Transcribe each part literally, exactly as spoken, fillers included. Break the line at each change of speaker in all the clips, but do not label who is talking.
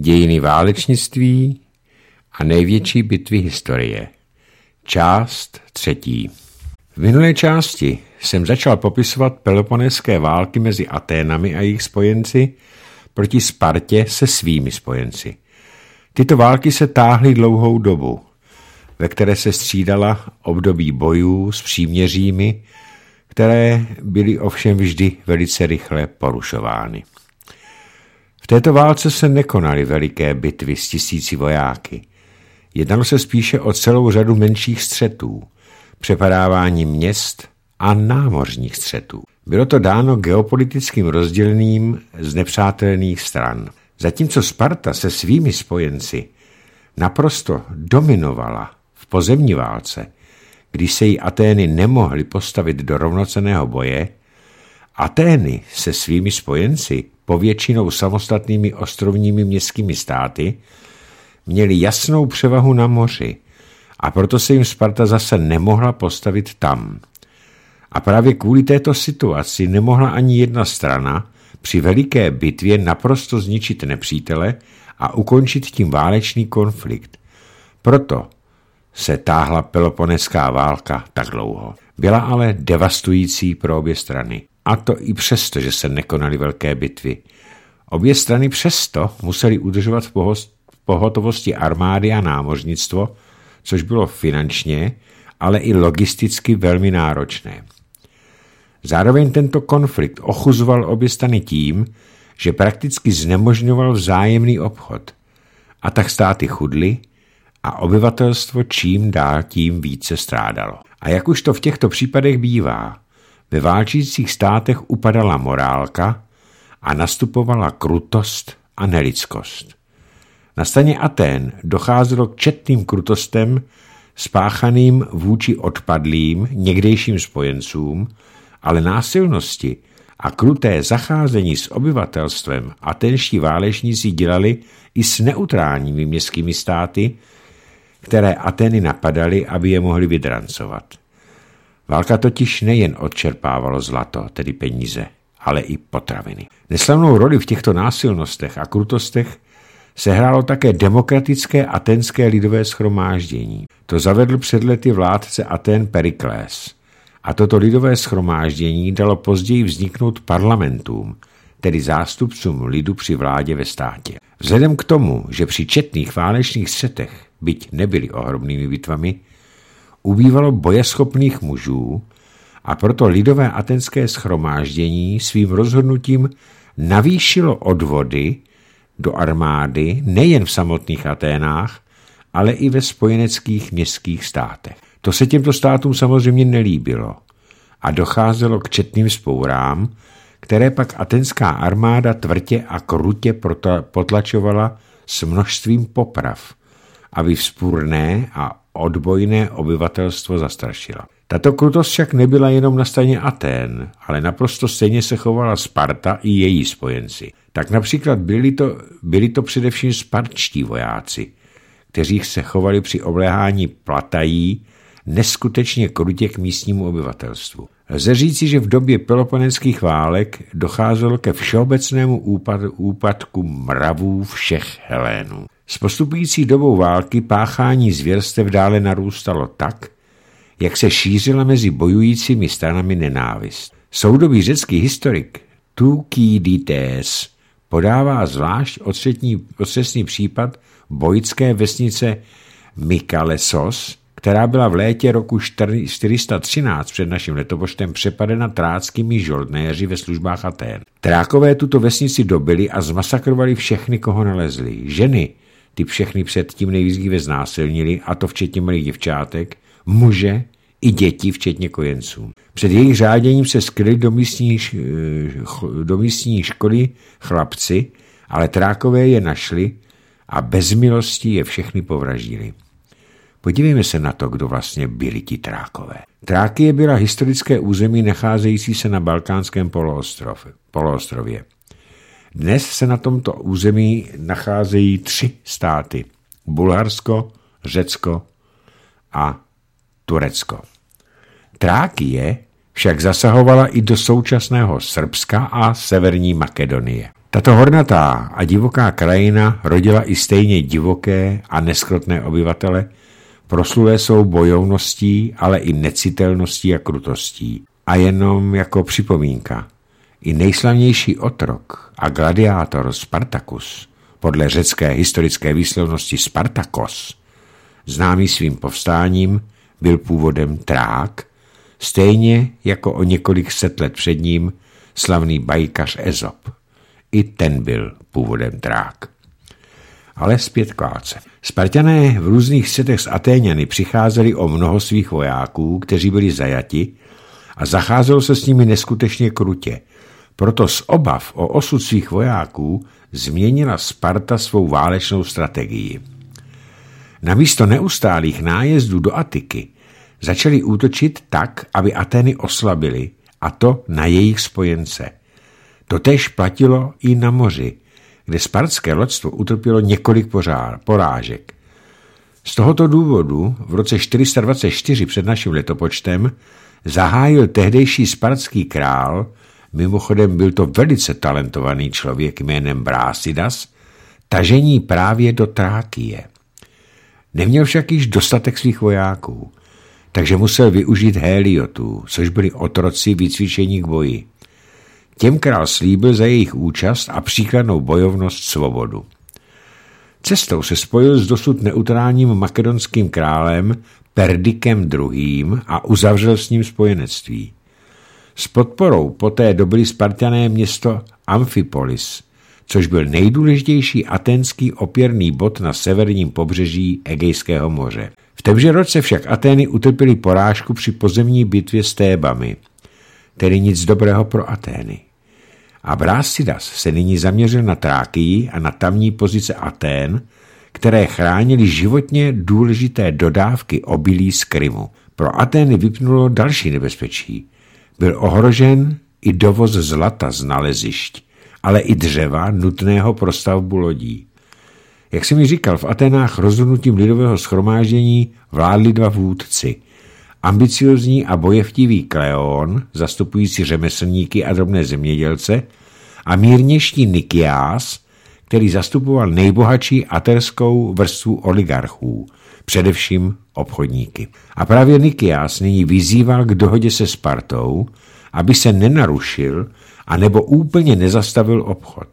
Dějiny válečnictví a největší bitvy historie. Část třetí. V minulé části jsem začal popisovat peloponéské války mezi Aténami a jejich spojenci proti Spartě se svými spojenci. Tyto války se táhly dlouhou dobu, ve které se střídala období bojů s příměřími, které byly ovšem vždy velice rychle porušovány. V této válce se nekonaly veliké bitvy s tisíci vojáky. Jednalo se spíše o celou řadu menších střetů, přepadávání měst a námořních střetů. Bylo to dáno geopolitickým rozdělením z nepřátelných stran. Zatímco Sparta se svými spojenci naprosto dominovala v pozemní válce, když se jí Atény nemohly postavit do rovnocenného boje, Atény se svými spojenci, povětšinou samostatnými ostrovními městskými státy, měli jasnou převahu na moři a proto se jim Sparta zase nemohla postavit tam. A právě kvůli této situaci nemohla ani jedna strana při veliké bitvě naprosto zničit nepřítele a ukončit tím válečný konflikt. Proto se táhla peloponéská válka tak dlouho. Byla ale devastující pro obě strany. A to i přesto, že se nekonaly velké bitvy. Obě strany přesto musely udržovat v pohotovosti armády a námořnictvo, což bylo finančně, ale i logisticky velmi náročné. Zároveň tento konflikt ochuzoval obě strany tím, že prakticky znemožňoval vzájemný obchod. A tak státy chudly a obyvatelstvo čím dál tím více strádalo. A jak už to v těchto případech bývá, ve válčících státech upadala morálka a nastupovala krutost a nelidskost. Na straně Atén docházelo k četným krutostem spáchaným vůči odpadlým někdejším spojencům, ale násilnosti a kruté zacházení s obyvatelstvem aténští válečníci dělali i s neutrálními městskými státy, které Atény napadaly, aby je mohli vydrancovat. Válka totiž nejen odčerpávalo zlato, tedy peníze, ale i potraviny. Neslavnou roli v těchto násilnostech a krutostech sehrálo také demokratické aténské lidové shromáždění. To zavedl před lety vládce Atén Periklés. A toto lidové shromáždění dalo později vzniknout parlamentům, tedy zástupcům lidu při vládě ve státě. Vzhledem k tomu, že při četných válečných střetech, byť nebyly ohromnými bitvami, ubývalo bojeschopných mužů a proto lidové aténské shromáždění svým rozhodnutím navýšilo odvody do armády nejen v samotných Aténách, ale i ve spojeneckých městských státech. To se těmto státům samozřejmě nelíbilo a docházelo k četným vzpourám, které pak atenská armáda tvrdě a krutě potlačovala s množstvím poprav, aby vzpůrné a odbojné obyvatelstvo zastrašila. Tato krutost však nebyla jenom na straně Atén, ale naprosto stejně se chovala Sparta i její spojenci. Tak například byli to, byli to především spartští vojáci, kteří se chovali při obléhání Platají neskutečně krutě k místnímu obyvatelstvu. Lze říci, že v době peloponéských válek docházelo ke všeobecnému úpadu, úpadku mravů všech Helénů. S postupující dobou války páchání zvěrstev dále narůstalo tak, jak se šířila mezi bojujícími stranami nenávist. Soudobý řecký historik Thukydides podává zvlášť otřesný případ bojské vesnice Mykalesos, která byla v létě roku čtyři sta třináct před naším letopočtem přepadena tráckými žoldnéři ve službách Atén. Trákové tuto vesnici dobili a zmasakrovali všechny, koho nalezli. Ženy ty všechny předtím nejvíc znásilnili, a to včetně malých děvčátek, muže i děti, včetně kojenců. Před jejich řáděním se skryli do místní, do místní školy chlapci, ale Trákové je našli a bez milosti je všechny povraždili. Podívejme se na to, kdo vlastně byli ti Trákové. Trákie byla historické území nacházející se na Balkánském poloostrově. Dnes se na tomto území nacházejí tři státy. Bulharsko, Řecko a Turecko. Trákie však zasahovala i do současného Srbska a Severní Makedonie. Tato hornatá a divoká krajina rodila i stejně divoké a neskrotné obyvatele, proslulé svou bojovností, ale i necitelností a krutostí. A jenom jako připomínka, i nejslavnější otrok a gladiátor Spartacus, podle řecké historické výslovnosti Spartakos, známý svým povstáním, byl původem Trák, stejně jako o několik set let před ním slavný bajkař Ezop. I ten byl původem Trák. Ale zpět k válce. Spartané v různých střetech s Atéňany přicházeli o mnoho svých vojáků, kteří byli zajati, a zacházelo se s nimi neskutečně krutě. Proto z obav o osud svých vojáků změnila Sparta svou válečnou strategii. Namísto neustálých nájezdů do Atiky začali útočit tak, aby Atény oslabily, a to na jejich spojence. Totéž platilo i na moři, kde spartské loďstvo utrpělo několik porážek. Z tohoto důvodu v roce čtyři sta dvacet čtyři před naším letopočtem zahájil tehdejší spartský král, mimochodem byl to velice talentovaný člověk jménem Brásidas, tažení právě do Trákie. Neměl však již dostatek svých vojáků, takže musel využít Héliotů, což byli otroci vycvičení k boji. Těm král slíbil za jejich účast a příkladnou bojovnost svobodu. Cestou se spojil s dosud neutrálním makedonským králem Perdikem druhým. a uzavřel s ním spojenectví. S podporou poté dobyli Spartané město Amfipolis, což byl nejdůležitější aténský opěrný bod na severním pobřeží Egejského moře. V témže roce však Atény utrpěly porážku při pozemní bitvě s Tébami, tedy nic dobrého pro Atény. A Brásidas se nyní zaměřil na Trákii a na tamní pozice Atén, které chránily životně důležité dodávky obilí z Krymu. Pro Atény vypnulo další nebezpečí. Byl ohrožen i dovoz zlata z nalezišť, ale i dřeva nutného pro stavbu lodí. Jak jsem mi říkal, v Aténách rozhodnutím lidového shromáždění vládli dva vůdci. Ambiciozní a bojevtivý Kleon, zastupující řemeslníky a drobné zemědělce, a mírnější Nikiás, který zastupoval nejbohatší aterskou vrstvu oligarchů, především obchodníky. A právě Nikiás nyní vyzýval k dohodě se Spartou, aby se nenarušil a nebo úplně nezastavil obchod.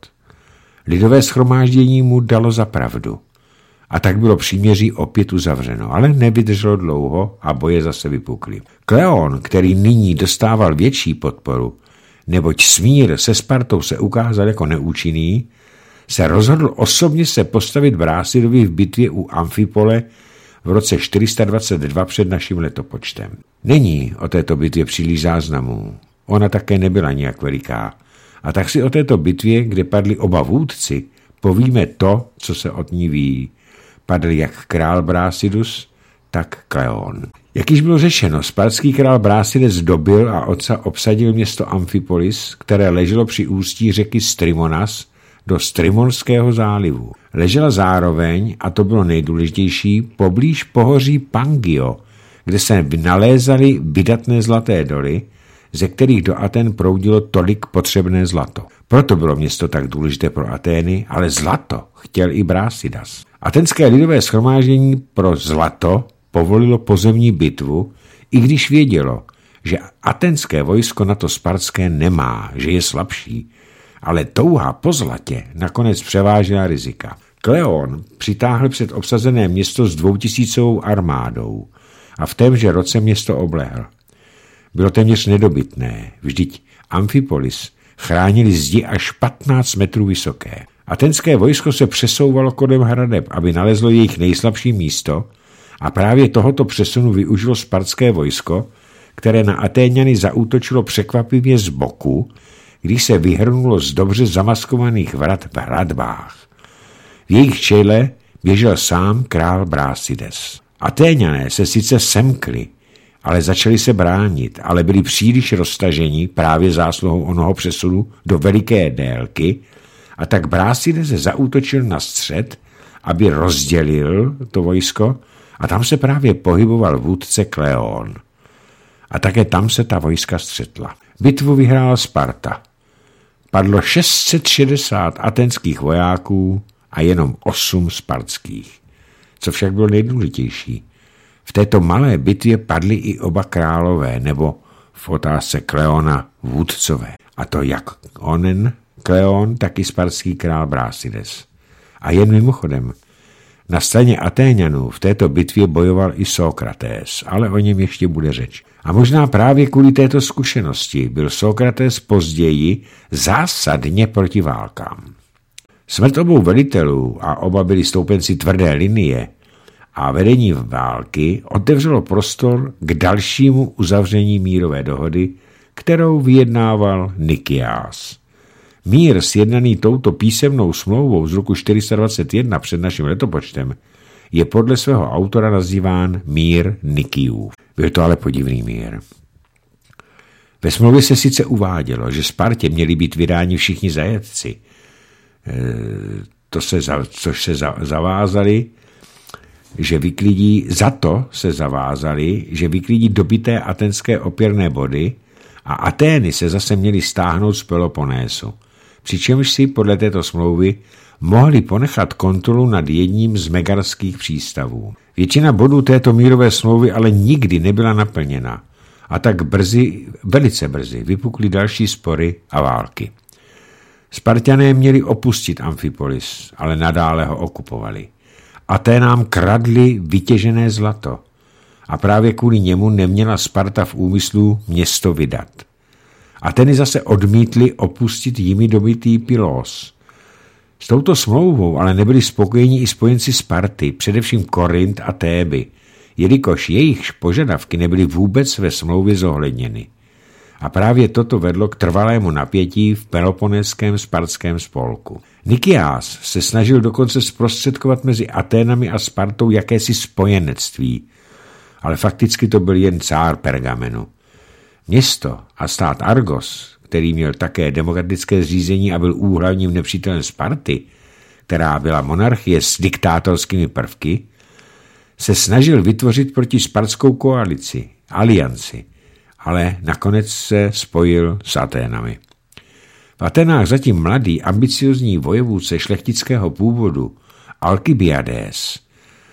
Lidové shromáždění mu dalo za pravdu. A tak bylo příměří opět uzavřeno, ale nevydrželo dlouho a boje zase vypukly. Kleon, který nyní dostával větší podporu, neboť smír se Spartou se ukázal jako neúčinný, se rozhodl osobně se postavit Brásidovi v bitvě u Amfipole v roce čtyři sta dvacet dva před naším letopočtem. Není o této bitvě příliš záznamů. Ona také nebyla nijak veliká. A tak si o této bitvě, kde padli oba vůdci, povíme to, co se od ní ví. Padl jak král Brásidus, tak Kleon. Jak již bylo řečeno, spartský král Brásides dobyl a obsadil město Amfipolis, které leželo při ústí řeky Strimonas do Strimonského zálivu. Ležela zároveň, a to bylo nejdůležitější, poblíž pohoří Pangio, kde se nalézaly vydatné zlaté doly, ze kterých do Aten proudilo tolik potřebné zlato. Proto bylo město tak důležité pro Atény, ale zlato chtěl i Brásidas. Atenské lidové shromáždění pro zlato povolilo pozemní bitvu, i když vědělo, že atenské vojsko na to spartské nemá, že je slabší, ale touha po zlatě nakonec převážila rizika. Kleon přitáhl před obsazené město s dvoutisícovou armádou a v témže roce město oblehl. Bylo téměř nedobytné, vždyť Amfipolis chránili zdi až patnáct metrů vysoké. Atenské vojsko se přesouvalo kolem hradeb, aby nalezlo jejich nejslabší místo, a právě tohoto přesunu využilo spartské vojsko, které na Atéňany zaútočilo překvapivě z boku, když se vyhrnulo z dobře zamaskovaných vrat v hradbách. V jejich čele běžel sám král Brásides. Atéňané se sice semkli, ale začali se bránit, ale byli příliš roztaženi právě zásluhou onoho přesunu do veliké délky, a tak Brásides zaútočil na střed, aby rozdělil to vojsko, a tam se právě pohyboval vůdce Kleon. A také tam se ta vojska střetla. Bitvu vyhrála Sparta. padlo šest set šedesát aténských vojáků a jenom osm spartských. Co však bylo nejdůležitější, v této malé bitvě padly i oba králové, nebo v otázce Kleona vůdcové. A to jak onen Kleon, tak i spartský král Brásides. A jen mimochodem, na straně Atéňanů v této bitvě bojoval i Sokrates, ale o něm ještě bude řeč. A možná právě kvůli této zkušenosti byl Sokrates později zásadně proti válkám. Smrt obou velitelů, a oba byli stoupenci tvrdé linie, a vedení války otevřelo prostor k dalšímu uzavření mírové dohody, kterou vyjednával Nikiás. Mír sjednaný touto písemnou smlouvou z roku čtyři sta dvacet jedna před naším letopočtem je podle svého autora nazýván mír Nikiův. Byl to ale podivný mír. Ve smlouvě se sice uvádělo, že Spartě měli být vydáni všichni zajetci, e, to se, což se zavázali, že vyklidí, za to se zavázali, že vyklidí dobité atenské opěrné body a Atény se zase měly stáhnout z Peloponésu. Přičemž si podle této smlouvy mohli ponechat kontrolu nad jedním z megarských přístavů. Většina bodů této mírové smlouvy ale nikdy nebyla naplněna a tak brzy, velice brzy vypukly další spory a války. Spartané měli opustit Amfipolis, ale nadále ho okupovali. Aténám kradli vytěžené zlato a právě kvůli němu neměla Sparta v úmyslu město vydat. Atény zase odmítli opustit jimi dobitý Pylos. S touto smlouvou ale nebyli spokojeni i spojenci Sparty, především Korint a Téby, jelikož jejich požadavky nebyly vůbec ve smlouvě zohledněny. A právě toto vedlo k trvalému napětí v peloponeském spartském spolku. Nikiás se snažil dokonce zprostředkovat mezi Aténami a Spartou jakési spojenectví, ale fakticky to byl jen cár Pergamenu. Město a stát Argos, který měl také demokratické zřízení a byl úhlavním nepřítelem Sparty, která byla monarchie s diktátorskými prvky, se snažil vytvořit proti spartskou koalici, alianci, ale nakonec se spojil s Aténami. V Atenách zatím mladý, ambiciozní vojevůdce šlechtického původu Alkibiades,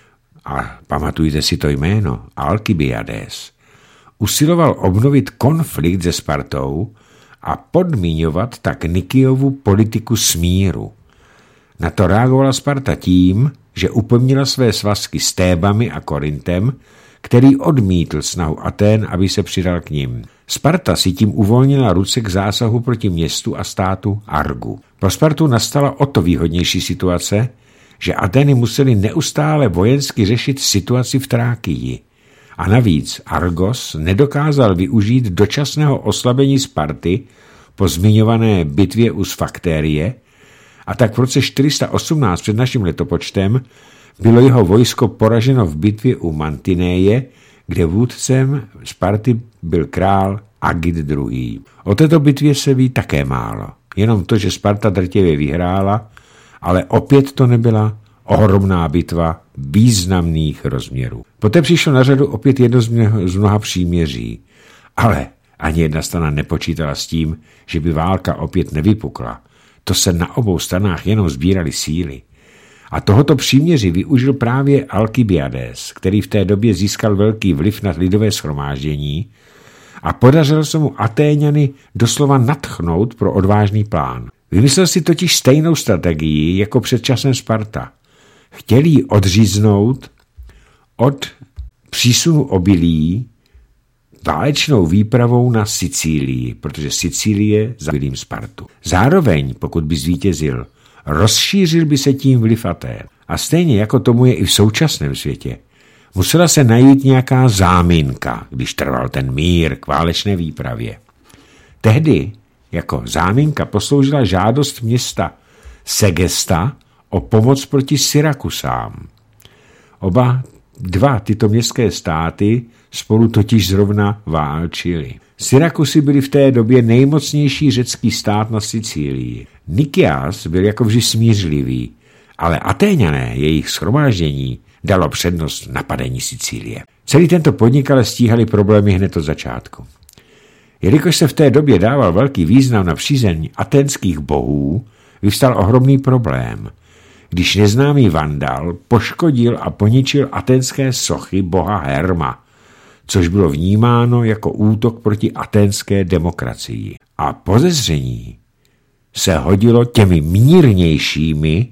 a pamatujte si to jméno, Alkibiades, usiloval obnovit konflikt se Spartou a podmiňovat tak Nikiovu politiku smíru. Na to reagovala Sparta tím, že upevnila své svazky s Tébami a Korintem, který odmítl snahu Atén, aby se přidal k nim. Sparta si tím uvolnila ruce k zásahu proti městu a státu Argu. Pro Spartu nastala o to výhodnější situace, že Atény museli neustále vojensky řešit situaci v Trákii. A navíc Argos nedokázal využít dočasného oslabení Sparty po zmiňované bitvě u Sfaktérie, a tak v roce čtyři sta osmnáct před naším letopočtem bylo jeho vojsko poraženo v bitvě u Mantinéje, kde vůdcem Sparty byl král Agit druhý. O této bitvě se ví také málo. Jenom to, že Sparta drtivě vyhrála, ale opět to nebyla ohromná bitva významných rozměrů. Poté přišlo na řadu opět jedno z mnoha příměří, ale ani jedna strana nepočítala s tím, že by válka opět nevypukla. To se na obou stranách jenom sbíraly síly. A tohoto příměří využil právě Alkibiades, který v té době získal velký vliv na lidové shromáždění a podařilo se mu Atéňany doslova nadchnout pro odvážný plán. Vymyslel si totiž stejnou strategii jako před časem Sparta. Chtěli ji odříznout od přísunu obilí válečnou výpravou na Sicílii, protože Sicílie zabilim Spartu. Zároveň, pokud by zvítězil, rozšířil by se tím vliv Atén. A stejně jako tomu je i v současném světě, musela se najít nějaká záminka, když trval ten mír k válečné výpravě. Tehdy jako záminka posloužila žádost města Segesta o pomoc proti Syrakusám. Oba dva tyto městské státy spolu totiž zrovna válčili. Syrakusy byly v té době nejmocnější řecký stát na Sicílii. Nikiás byl jako vždy smířlivý, ale Atéňané, jejich shromáždění, dalo přednost napadení Sicílie. Celý tento podnik ale stíhali problémy hned od začátku. Jelikož se v té době dával velký význam na přízeň aténských bohů, vyvstal ohromný problém, když neznámý vandal poškodil a poničil aténské sochy boha Herma, což bylo vnímáno jako útok proti aténské demokracii. A podezření se hodilo těmi mírnějšími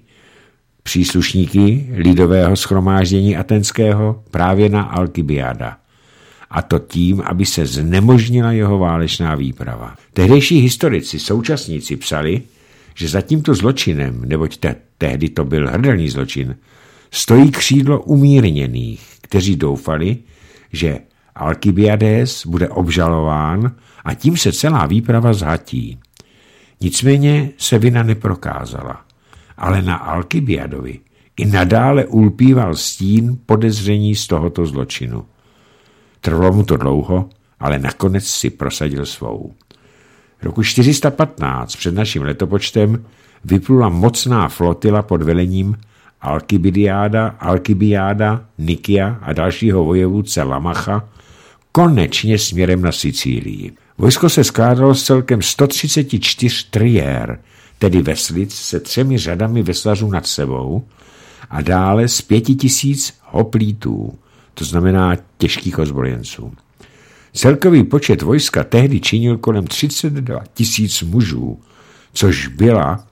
příslušníky lidového shromáždění aténského právě na Alkibiada. A to tím, aby se znemožnila jeho válečná výprava. Tehdejší historici, současníci psali, že za tímto zločinem, neboť te- tehdy to byl hrdelní zločin, stojí křídlo umírněných, kteří doufali, že Alkibiades bude obžalován a tím se celá výprava zhatí. Nicméně se vina neprokázala, ale na Alkibiadovi i nadále ulpíval stín podezření z tohoto zločinu. Trvalo mu to dlouho, ale nakonec si prosadil svou. Roku čtyři sta patnáct před naším letopočtem vyplula mocná flotila pod velením Alkibiáda, Alkibiáda, Nikia a dalšího vojevůdce Lamacha konečně směrem na Sicílii. Vojsko se skládalo z celkem sto třicet čtyři triér, tedy veslic se třemi řadami veslařů nad sebou a dále z pěti tisíc hoplítů, to znamená těžkých ozbrojenců. Celkový počet vojska tehdy činil kolem třicet dva tisíc mužů, což byla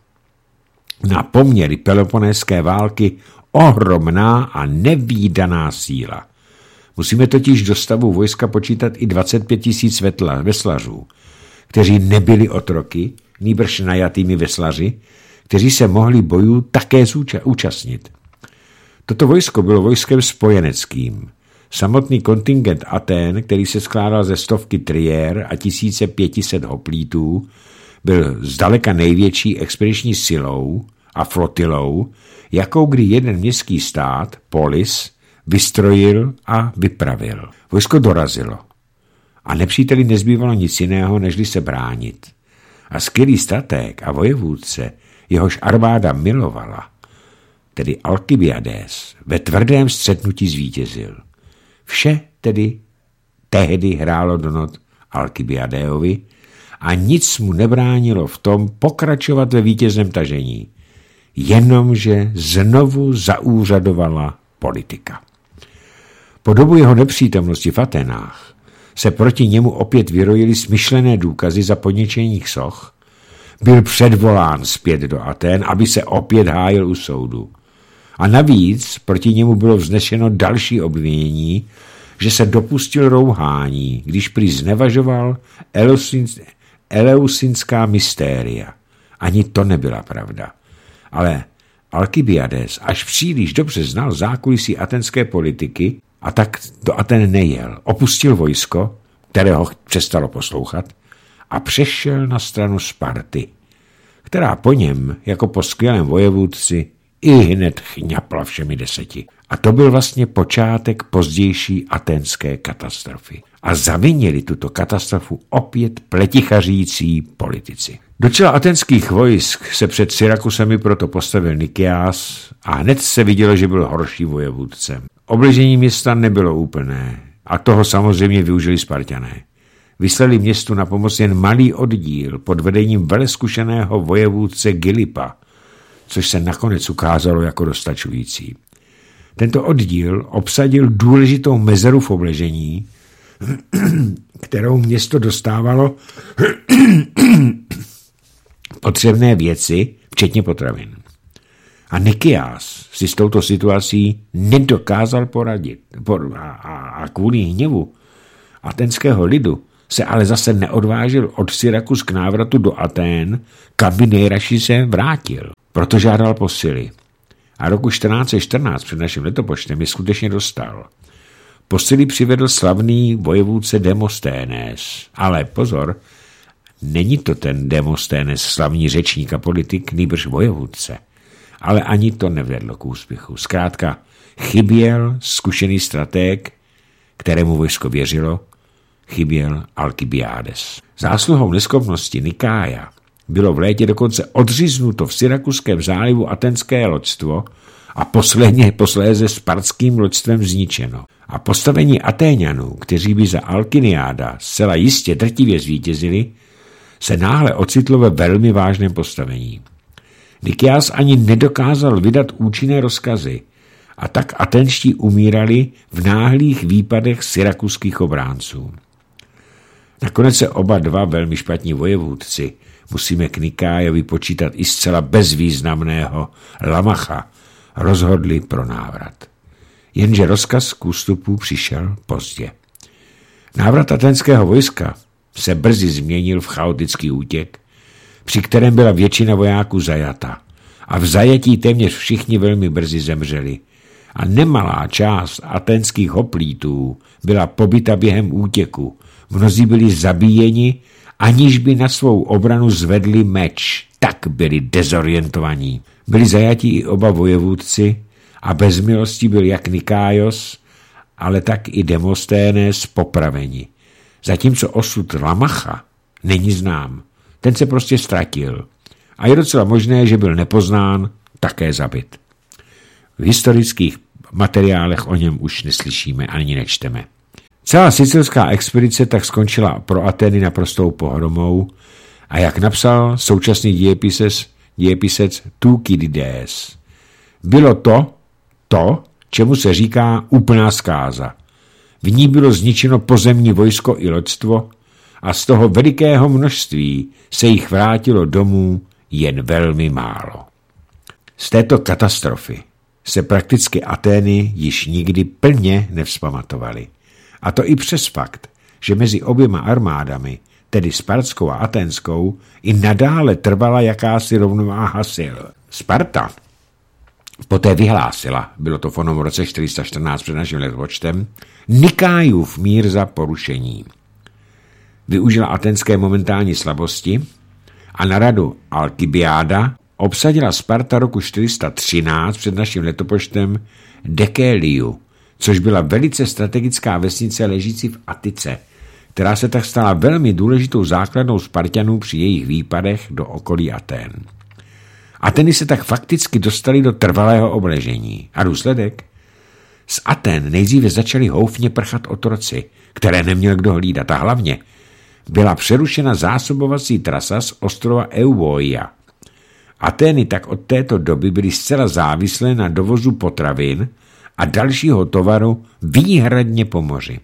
na poměry peloponéské války ohromná a nevídaná síla. Musíme totiž do stavu vojska počítat i dvacet pět tisíc veslařů, kteří nebyli otroky, nýbrž najatými veslaři, kteří se mohli bojů také účastnit. Toto vojsko bylo vojskem spojeneckým. Samotný kontingent Atén, který se skládal ze stovky triér a tisíce pětiset hoplítů, byl zdaleka největší expediční silou a flotilou, jakou kdy jeden městský stát, polis, vystrojil a vypravil. Vojsko dorazilo a nepříteli nezbývalo nic jiného, nežli se bránit. A skvělý stratég a vojevůdce, jehož armáda milovala, tedy Alkibiades, ve tvrdém střetnutí zvítězil. Vše tedy tehdy hrálo do not Alkibiadeovi a nic mu nebránilo v tom pokračovat ve vítězném tažení, jenomže znovu zaúřadovala politika. Po dobu jeho nepřítomnosti v Atenách se proti němu opět vyrojily smyšlené důkazy za poničení soch, byl předvolán zpět do Aten, aby se opět hájil u soudu. A navíc proti němu bylo vznešeno další obvinění, že se dopustil rouhání, když prý znevažoval eleusinská mystéria. Ani to nebyla pravda. Ale Alkibiades až příliš dobře znal zákulisí atenské politiky a tak do Aten nejel. Opustil vojsko, kterého přestalo poslouchat, a přešel na stranu Sparty, která po něm, jako po skvělém vojevůdci, i hned chňapla všemi deseti. A to byl vlastně počátek pozdější aténské katastrofy. A zavinili tuto katastrofu opět pletichařící politici. Do čela aténských vojsk se před Syrakusami proto postavil Nikias a hned se vidělo, že byl horší vojevůdcem. Obležení města nebylo úplné a toho samozřejmě využili Spartané. Vyslali městu na pomoc jen malý oddíl pod vedením veleskušeného vojevůdce Gylipa, což se nakonec ukázalo jako dostačující. Tento oddíl obsadil důležitou mezeru v obležení, kterou město dostávalo potřebné věci, včetně potravin. A Nikias si s touto situací nedokázal poradit a, a, a kvůli hněvu atenského lidu se ale zase neodvážil od Syrakus k návratu do Atén, kam by nejraši se vrátil. Proto žádal posily. A roku čtrnáct set čtrnáct před naším letopočtem je skutečně dostal. Posily přivedl slavný vojevůdce Demosténes. Ale pozor, není to ten Demosténes slavný řečník a politik, nýbrž vojevůdce. Ale ani to nevedlo k úspěchu. Zkrátka chyběl zkušený stratég, kterému vojsko věřilo, chyběl Alkibiades. Zásluhou neschopnosti Nikája bylo v létě dokonce odříznuto v Syrakuském zálivu atenské loďstvo a posledně posléze spartským loďstvem zničeno. A postavení Atéňanů, kteří by za Alkyniáda zcela jistě drtivě zvítězili, se náhle ocitlo ve velmi vážném postavení. Nikias ani nedokázal vydat účinné rozkazy a tak atenští umírali v náhlých výpadech syrakuských obránců. Nakonec se oba dva velmi špatní vojevůdci, musíme k Nikájovi počítat i zcela bezvýznamného Lamacha, rozhodli pro návrat. Jenže rozkaz k ústupu přišel pozdě. Návrat aténského vojska se brzy změnil v chaotický útěk, při kterém byla většina vojáků zajata a v zajetí téměř všichni velmi brzy zemřeli a nemalá část aténských hoplítů byla pobyta během útěku. Mnozí byli zabíjeni, aniž by na svou obranu zvedli meč, tak byli dezorientovaní. Byli zajatí i oba vojevůdci a bez milosti byl jak Nikájos, ale tak i Demosténes popraveni. Zatímco osud Lamacha není znám. Ten se prostě ztratil. A je docela možné, že byl nepoznán, také zabit. V historických materiálech o něm už neslyšíme ani nečteme. Celá sicilská expedice tak skončila pro Atény naprostou pohromou a jak napsal současný dějepisec, dějepisec Thukydides, bylo to, to, čemu se říká úplná zkáza. V ní bylo zničeno pozemní vojsko i loďstvo a z toho velikého množství se jich vrátilo domů jen velmi málo. Z této katastrofy se prakticky Atény již nikdy plně nevzpamatovaly. A to i přes fakt, že mezi oběma armádami, tedy spartskou a aténskou, i nadále trvala jakási rovnováha sil. Sparta poté vyhlásila, bylo to v onom roce čtyři sta čtrnáct před naším letopočtem, Nikájův mír za porušení. Využila aténské momentální slabosti a na radu Alkibiáda obsadila Sparta roku čtyři sta třináct před naším letopočtem Dekéliu, což byla velice strategická vesnice ležící v Atice, která se tak stala velmi důležitou základnou Spartanů při jejich výpadech do okolí Atén. Ateny se tak fakticky dostaly do trvalého obležení. A důsledek? Z Atén nejdříve začali houfně prchat otroci, které neměl kdo hlídat, a hlavně byla přerušena zásobovací trasa z ostrova Euboea. Atény tak od této doby byly zcela závislé na dovozu potravin a dalšího tovaru výhradně po moři.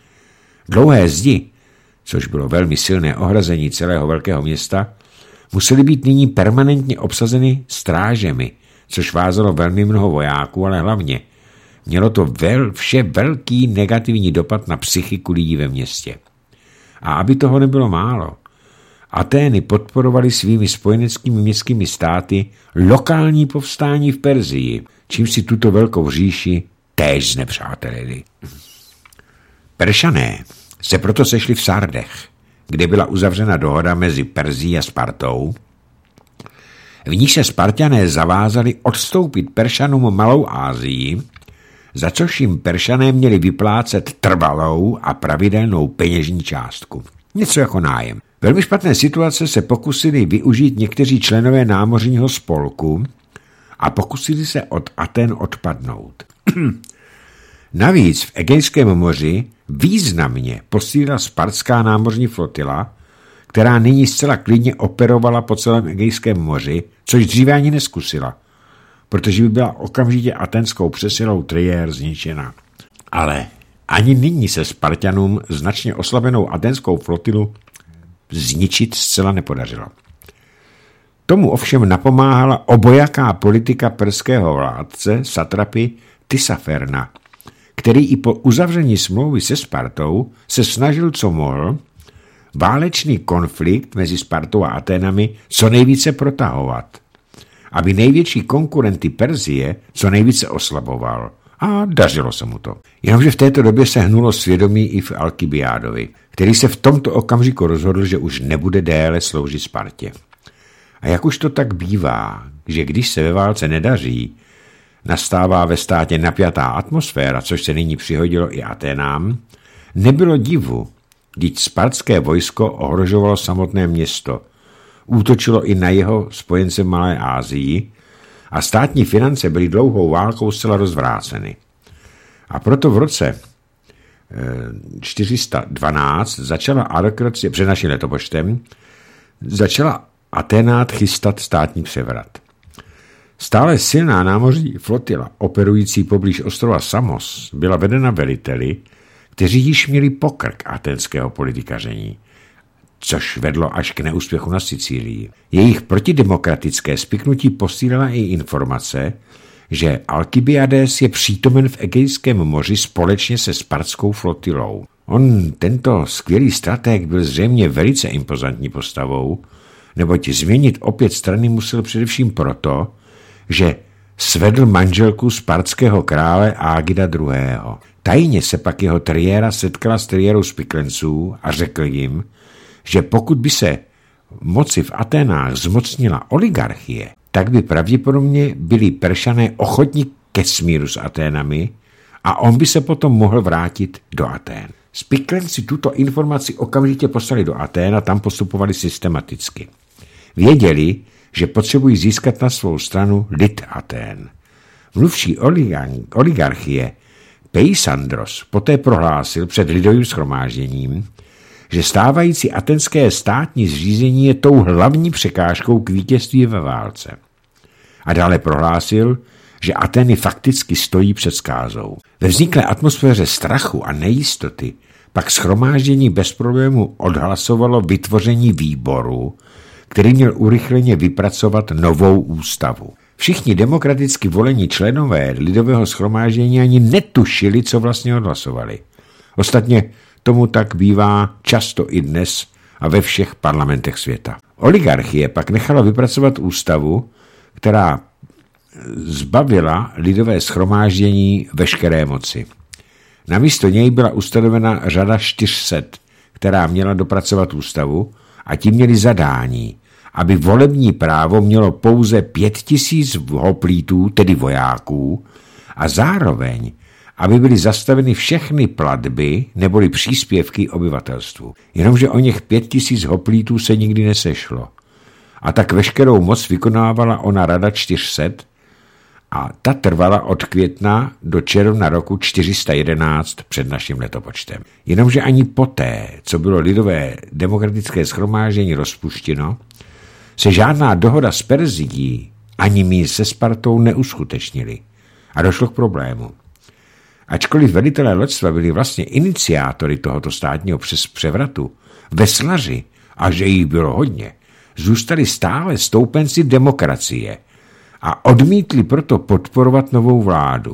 Dlouhé zdi, což bylo velmi silné ohrazení celého velkého města, musely být nyní permanentně obsazeny strážemi, což vázalo velmi mnoho vojáků, ale hlavně mělo to vel, vše velký negativní dopad na psychiku lidí ve městě. A aby toho nebylo málo, Atény podporovaly svými spojeneckými městskými státy lokální povstání v Perzii, čím si tuto velkou říši též znepřátelili. Peršané se proto sešli v Sardech, kde byla uzavřena dohoda mezi Perzií a Spartou. V níž se Spartané zavázali odstoupit Peršanům Malou Asii, za což jim Peršané měli vyplácet trvalou a pravidelnou peněžní částku. Něco jako nájem. Velmi špatné situace se pokusili využít někteří členové námořního spolku a pokusili se od Aten odpadnout. Navíc v Egejském moři významně posílila spartská námořní flotila, která nyní zcela klidně operovala po celém Egejském moři, což dříve ani neskusila, protože by byla okamžitě atenskou přesilou Trier zničena. Ale ani nyní se Spartanům značně oslabenou atenskou flotilu zničit zcela nepodařilo. Tomu ovšem napomáhala obojaká politika perského vládce satrapy Tysaferna, který i po uzavření smlouvy se Spartou se snažil, co mohl, válečný konflikt mezi Spartou a Aténami co nejvíce protahovat, aby největší konkurenty Perzie co nejvíce oslaboval. A dařilo se mu to. Jenomže v této době se hnulo svědomí i v Alkibiádovi, který se v tomto okamžiku rozhodl, že už nebude déle sloužit Spartě. A jak už to tak bývá, že když se ve válce nedaří, nastává ve státě napjatá atmosféra, což se nyní přihodilo i Aténám, nebylo divu, když spartské vojsko ohrožovalo samotné město, útočilo i na jeho spojence v Malé Asii a státní finance byly dlouhou válkou zcela rozvráceny. A proto v roce čtyři sta dvanáct začala aristokracie, před naším letopočtem, začala Aténát chystat státní převrat. Stále silná námořní flotila, operující poblíž ostrova Samos, byla vedena veliteli, kteří již měli pokrk aténského politikaření, což vedlo až k neúspěchu na Sicílii. Jejich protidemokratické spiknutí posílala i informace, že Alkibiades je přítomen v Egejském moři společně se spartskou flotilou. On, tento skvělý stratég, byl zřejmě velice impozantní postavou, neboť změnit opět strany musel především proto, že svedl manželku spartského krále Ágida druhého. Tajně se pak jeho triéra setkala s triérou spiklenců a řekl jim, že pokud by se moci v Aténách zmocnila oligarchie, tak by pravděpodobně byli Peršané ochotní ke smíru s Aténami a on by se potom mohl vrátit do Atén. Spiklenci tuto informaci okamžitě poslali do Atén a tam postupovali systematicky. Věděli, že potřebují získat na svou stranu lid Atén. Mluvčí oligarchie Peisandros poté prohlásil před lidovým shromážděním, že stávající atenské státní zřízení je tou hlavní překážkou k vítězství ve válce. A dále prohlásil, že Atény fakticky stojí před skázou. Ve vzniklé atmosféře strachu a nejistoty pak shromáždění bez problému odhlasovalo vytvoření výboru, který měl urychleně vypracovat novou ústavu. Všichni demokraticky volení členové lidového shromáždění ani netušili, co vlastně odhlasovali. Ostatně tomu tak bývá často i dnes a ve všech parlamentech světa. Oligarchie pak nechala vypracovat ústavu, která zbavila lidové shromáždění veškeré moci. Namísto něj byla ustanovena řada čtyř set, která měla dopracovat ústavu a ti měli zadání, aby volební právo mělo pouze pět tisíc hoplítů, tedy vojáků, a zároveň aby byly zastaveny všechny platby neboli příspěvky obyvatelstvu. Jenomže o něch pět tisíc hoplítů se nikdy nesešlo. A tak veškerou moc vykonávala ona rada čtyř set a ta trvala od května do června roku čtyři sta jedenáct před naším letopočtem. Jenomže ani poté, co bylo lidové demokratické shromáždění rozpuštěno, se žádná dohoda s Perzií ani mír se Spartou neuskutečnili a došlo k problému. Ačkoliv velitelé loďstva byli vlastně iniciátory tohoto státního převratu, veslaři, a že jich bylo hodně, zůstali stále stoupenci demokracie a odmítli proto podporovat novou vládu.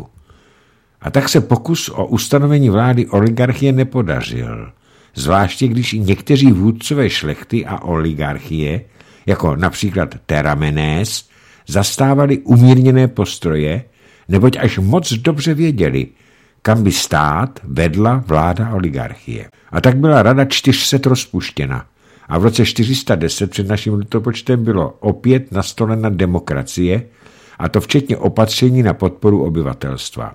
A tak se pokus o ustanovení vlády oligarchie nepodařil, zvláště když i někteří vůdcové šlechty a oligarchie, jako například Teramenés, zastávali umírněné postroje, neboť až moc dobře věděli, kam by stát vedla vláda oligarchie. A tak byla rada čtyř set rozpuštěna a v roce čtyři sta deset před naším letopočtem bylo opět nastolena demokracie, a to včetně opatření na podporu obyvatelstva.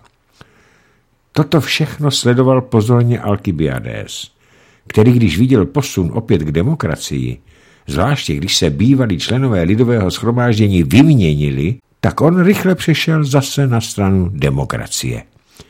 Toto všechno sledoval pozorně Alkibiades, který když viděl posun opět k demokracii, zvláště když se bývalí členové lidového shromáždění vyměnili, tak on rychle přešel zase na stranu demokracie.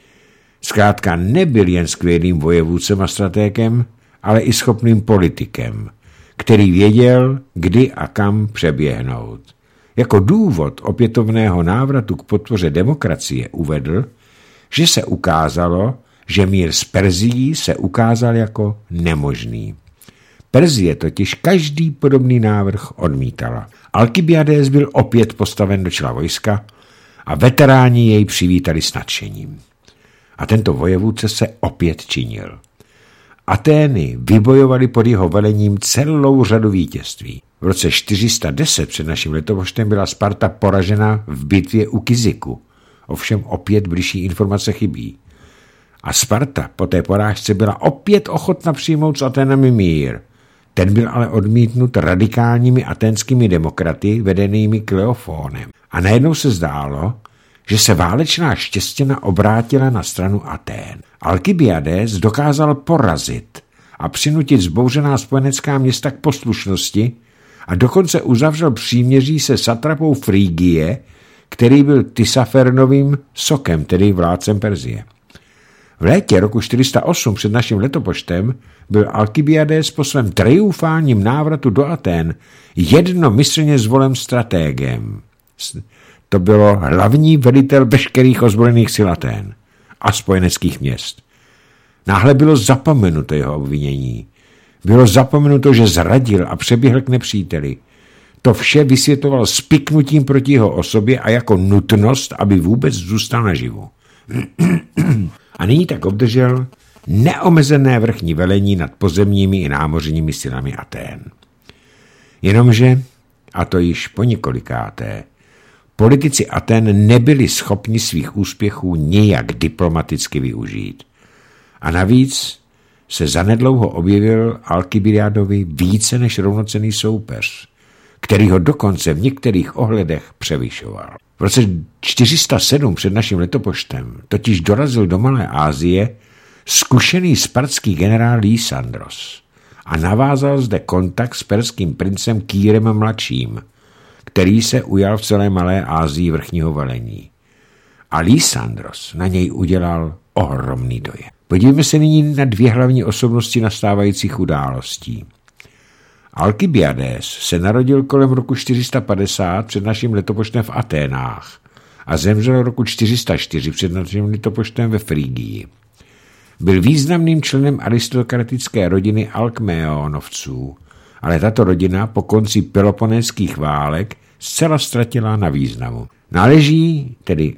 Zkrátka nebyl jen skvělým vojevůdcem a stratégem, ale i schopným politikem, který věděl, kdy a kam přeběhnout. Jako důvod opětovného návratu k podpoře demokracie uvedl, že se ukázalo, že mír s Perzií se ukázal jako nemožný. Perzie totiž každý podobný návrh odmítala. Alkibiades byl opět postaven do čela vojska a veteráni jej přivítali s nadšením. A tento vojevůdce se opět činil. Atény vybojovali pod jeho velením celou řadu vítězství. V roce čtyři sta deset před naším letopočtem byla Sparta poražena v bitvě u Kyziku. Ovšem opět bližší informace chybí. A Sparta po té porážce byla opět ochotna přijmout s Aténami mír. Ten byl ale odmítnut radikálními aténskými demokraty vedenými Kleofónem. A najednou se zdálo, že se válečná štěstěna obrátila na stranu Atén. Alkibiades dokázal porazit a přinutit zbouřená spojenecká města k poslušnosti a dokonce uzavřel příměří se satrapou Frígie, který byl Tysafernovým sokem, tedy vládcem Perzie. V létě roku čtyři sta osm před naším letopočtem byl Alkibiades po svém triumfálním návratu do Athén jednomyslně zvolen stratégem. To bylo hlavní velitel veškerých ozbrojených sil Athén a spojeneckých měst. Náhle bylo zapomenuto jeho obvinění. Bylo zapomenuto, že zradil a přeběhl k nepříteli. To vše vysvětloval spiknutím proti jeho osobě a jako nutnost, aby vůbec zůstal naživu. A nyní tak obdržel neomezené vrchní velení nad pozemními i námořními silami Athén. Jenomže, a to již po několikáté, politici Athén nebyli schopni svých úspěchů nijak diplomaticky využít. A navíc se zanedlouho objevil Alkibiadovi více než rovnocenný soupeř, který ho dokonce v některých ohledech převyšoval. V roce čtyři sta sedm před naším letopočtem totiž dorazil do Malé Asie zkušený spartský generál Lysandros a navázal zde kontakt s perským princem Kýrem mladším, který se ujal v celé Malé Asii vrchního velení. A Lysandros na něj udělal ohromný dojem. Podívejme se nyní na dvě hlavní osobnosti nastávajících událostí. Alkibiades se narodil kolem roku čtyři sta padesát před naším letopočtem v Aténách a zemřel roku čtyři sta čtyři před naším letopočtem ve Frygii. Byl významným členem aristokratické rodiny Alkméonovců, ale tato rodina po konci peloponéských válek zcela ztratila na významu. Náleží tedy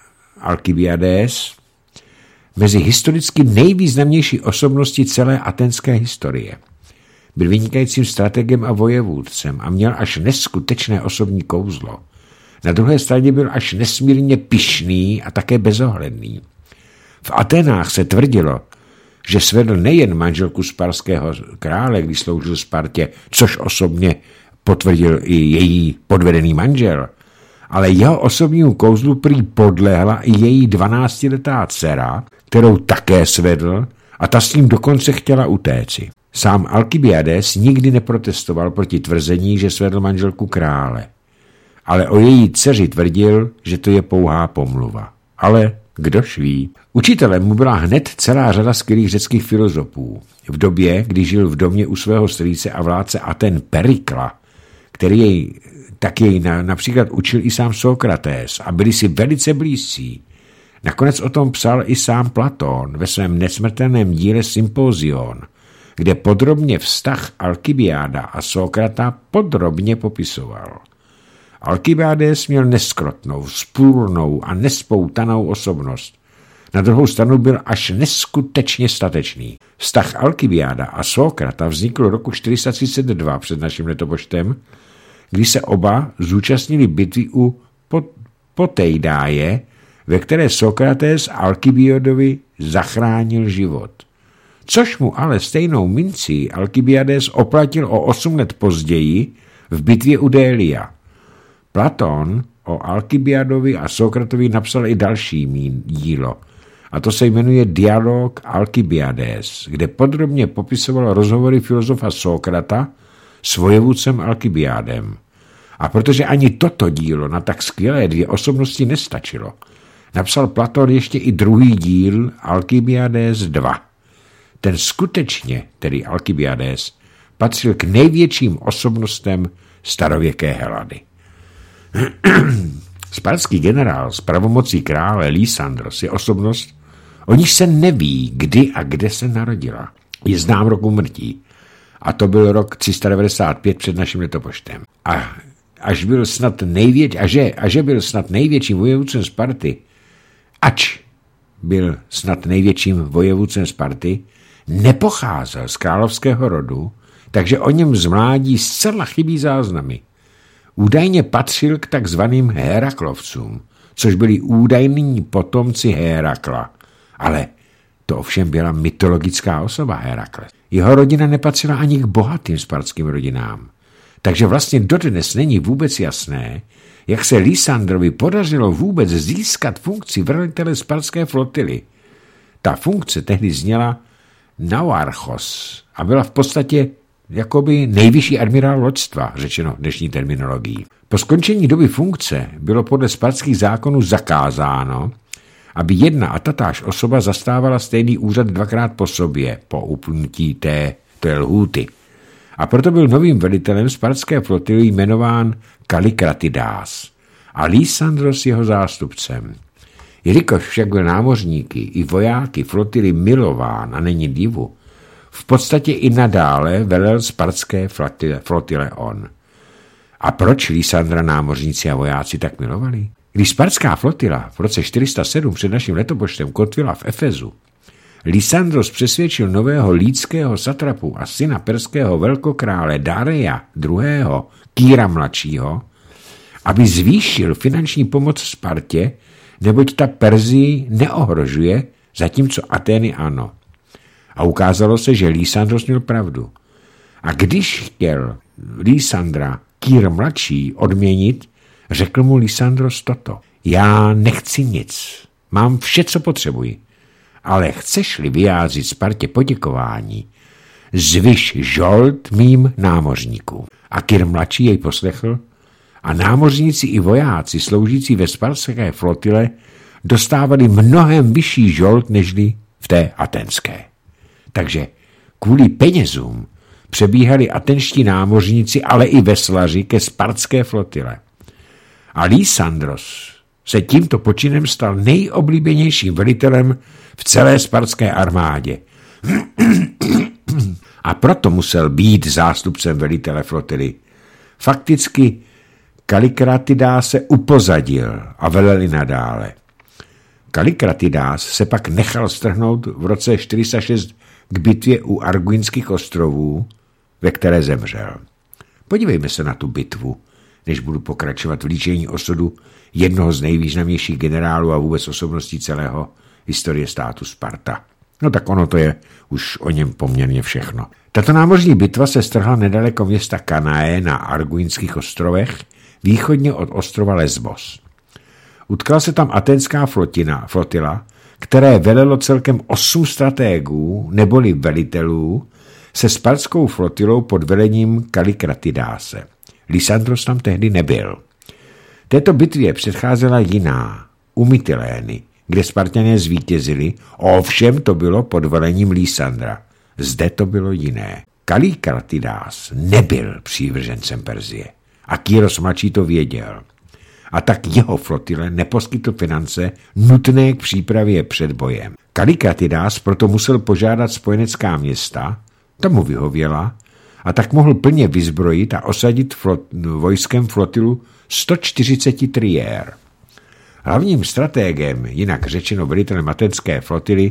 Alkibiades mezi historicky nejvýznamnější osobnosti celé athénské historie. Byl vynikajícím strategem a vojevůdcem a měl až neskutečné osobní kouzlo. Na druhé straně byl až nesmírně pyšný a také bezohledný. V Aténách se tvrdilo, že svedl nejen manželku sparského krále, když sloužil Spartě, což osobně potvrdil i její podvedený manžel, ale jeho osobnímu kouzlu prý podlehla i její dvanáctiletá dcera, kterou také svedl, a ta s ním dokonce chtěla utéci. Sám Alkibiades nikdy neprotestoval proti tvrzení, že svedl manželku krále, ale o její dceři tvrdil, že to je pouhá pomluva. Ale kdož ví? Učitelem mu byla hned celá řada skvělých řeckých filozofů. V době, kdy žil v domě u svého strýce a vládce Athén Perikla, který jej, tak jej na, například učil i sám Sokrates a byli si velice blízcí. Nakonec o tom psal i sám Platón ve svém nesmrtelném díle Symposion, kde podrobně vztah Alkibiáda a Sokrata podrobně popisoval. Alkibiades měl neskrotnou, vzpůrnou a nespoutanou osobnost. Na druhou stranu byl až neskutečně statečný. Vztah Alkibiáda a Sokrata vznikl roku čtyři sta třicet dva před naším letopočtem, kdy se oba zúčastnili bitvy u Potejdáje, ve které Sokrates Alkibiadovi zachránil život. Což mu ale stejnou mincí Alkibiades oplatil o osm let později v bitvě u Délia. Platón o Alkibiadovi a Sokratovi napsal i další dílo, a to se jmenuje Dialog Alkibiades, kde podrobně popisoval rozhovory filozofa Sokrata s vojevůdcem Alkibiádem. A protože ani toto dílo na tak skvělé dvě osobnosti nestačilo, napsal Platón ještě i druhý díl Alkibiades dva. Ten skutečně, tedy Alkibiades, patřil k největším osobnostem starověké Helady. Spartský generál s pravomocí krále Lysandros je osobnost, o níž se neví, kdy a kde se narodila. Je znám roku mrtí. A to byl rok tři sta devadesát pět před naším letopočtem. A až byl snad největší, a že, a že byl snad největším vojevůdcem Sparty, ač byl snad největším vojevůdcem Sparty, nepocházel z královského rodu, takže o něm z mládí zcela chybí záznamy. Údajně patřil k takzvaným Héraklovcům, což byli údajní potomci Hérakla. Ale to ovšem byla mytologická osoba Hérakles. Jeho rodina nepatřila ani k bohatým spartským rodinám. Takže vlastně dodnes není vůbec jasné, jak se Lysandrovi podařilo vůbec získat funkci velitele spartské flotily. Ta funkce tehdy zněla Nauarchos a byla v podstatě jakoby nejvyšší admirál loďstva, řečeno dnešní terminologií. Po skončení doby funkce bylo podle spartských zákonů zakázáno, aby jedna a tatáž osoba zastávala stejný úřad dvakrát po sobě po uplynutí té, té lhůty. A proto byl novým velitelem spartské flotily jmenován Kallikratidas a Lysandros jeho zástupcem. Jelikož však byl námořníky i vojáky flotily milován a není divu, v podstatě i nadále velel spartské flotile, flotile on. A proč Lysandra námořníci a vojáci tak milovali? Když spartská flotila v roce čtyři sta sedm před naším letopočtem kotvila v Efezu, Lysandros přesvědčil nového lýdského satrapu a syna perského velkokrále Dareja druhého. Kýra mladšího, aby zvýšil finanční pomoc Spartě, neboť ta Perzii neohrožuje, zatímco Atény ano. A ukázalo se, že Lysandros měl pravdu. A když chtěl Lysandra Kýr mladší odměnit, řekl mu Lysandros toto. Já nechci nic, mám vše, co potřebuji, ale chceš-li vyjádřit Spartě poděkování, zvyš žolt mým námořníkům. A Kýr mladší jej poslechl a námořníci i vojáci sloužící ve spartské flotile dostávali mnohem vyšší žolt nežli v té atenské. Takže kvůli penězům přebíhali atenští námořníci, ale i veslaři ke spartské flotile. A Lysandros se tímto počinem stal nejoblíbenějším velitelem v celé spartské armádě. A proto musel být zástupcem velitele flotily. Fakticky Kallikratidas se upozadil a velel i nadále. Kallikratidas se pak nechal strhnout v roce čtyři sta šest k bitvě u Arguinských ostrovů, ve které zemřel. Podívejme se na tu bitvu, než budu pokračovat v líčení osudu jednoho z nejvýznamnějších generálů a vůbec osobností celého historie státu Sparta. No tak ono to je už o něm poměrně všechno. Tato námořní bitva se strhla nedaleko města Kanae na Arguinských ostrovech, východně od ostrova Lesbos. Utkala se tam atenská flotina, flotila, které velelo celkem osm stratégů neboli velitelů se spartskou flotilou pod velením Kallikratidase. Lysandros tam tehdy nebyl. Této bitvě předcházela jiná, u Mytilény, kde Spartané zvítězili, ovšem to bylo pod velením Lysandra. Zde to bylo jiné. Kallikratidas nebyl přívržencem Perzie a Kyros mladší to věděl. A tak jeho flotile neposkytl finance nutné k přípravě před bojem. Kallikratidas proto musel požádat spojenecká města, tomu vyhověla, a tak mohl plně vyzbrojit a osadit flot, vojskem flotilu sto čtyřicet triér. Hlavním stratégem, jinak řečeno velitelem atenské flotily,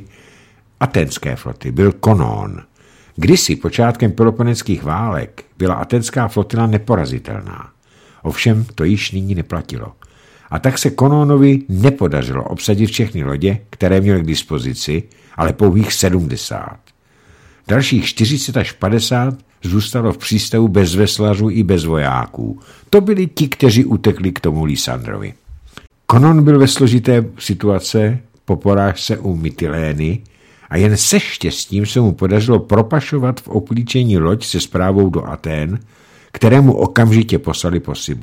atenské flotily, byl Konon. Kdysi počátkem peloponeských válek byla atenská flotila neporazitelná. Ovšem to již nyní neplatilo. A tak se Kononovi nepodařilo obsadit všechny lodě, které měl k dispozici, ale pouhých sedmdesát. Dalších čtyřicet až padesát zůstalo v přístavu bez veslařů i bez vojáků. To byli ti, kteří utekli k tomu Lysandrovi. Konon byl ve složité situace po porážce u Mytilény a jen se štěstím se mu podařilo propašovat v oklíčení loď se zprávou do Atén, kterému okamžitě poslali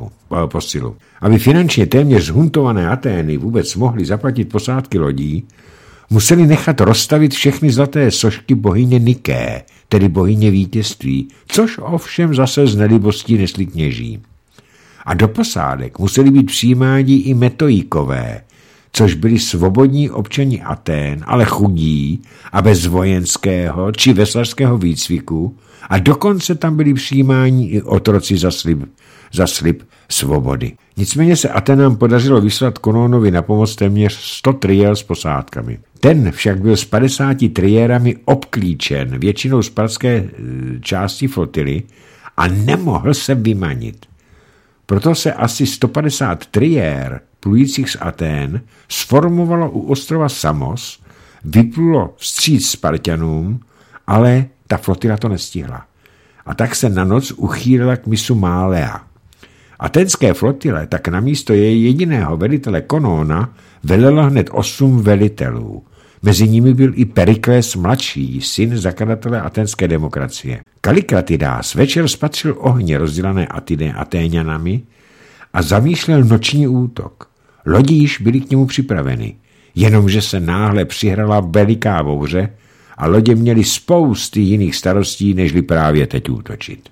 posilu. Aby finančně téměř zhuntované Atény vůbec mohly zaplatit posádky lodí, museli nechat rozstavit všechny zlaté sošky bohyně Niké, tedy bohyně vítězství, což ovšem zase z nelibostí nesli kněží. A do posádek museli být přijímáni i metoikové, což byli svobodní občani Atén, ale chudí a bez vojenského či veslařského výcviku, a dokonce tam byli přijímáni i otroci za slib, za slib svobody. Nicméně se Atenám podařilo vyslat Kononovi na pomoc téměř sto triér s posádkami. Ten však byl s padesáti triérami obklíčen většinou spartské části flotily a nemohl se vymanit. Proto se asi sto padesát triér plujících z Atén sformovalo u ostrova Samos, vyplulo vstříc Spartanům, ale ta flotila to nestihla. A tak se na noc uchýlila k mysu Málea. Aténské flotile tak namísto její jediného velitele Konona velelo hned osm velitelů. Mezi nimi byl i Perikles mladší, syn zakladatele aténské demokracie. Kalikratidas večer spatřil ohně rozdělané Atyné Atéňanami a zamýšlel noční útok. Lodi již byly k němu připraveny, jenomže se náhle přihrala veliká bouře a lodě měly spousty jiných starostí, nežli právě teď útočit.